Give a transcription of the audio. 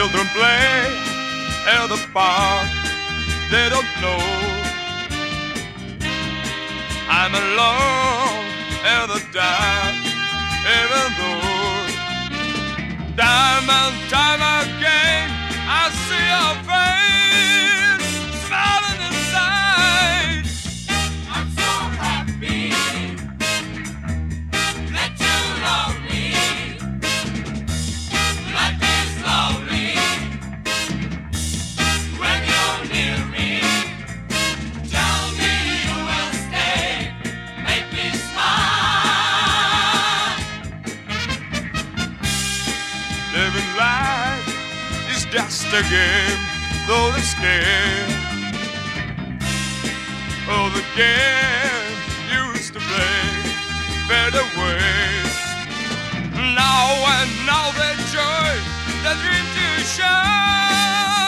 Children play in the park, they don't know I'm alone in the dark, even though time and time again I see your face smiling inside. I'm so happy that you love me. Life is lovely when you're near me. Tell me you will stay, make me smile. Living life is just a game, though the scare of the game used to play fade away. Now and now the joy, the dream to shine.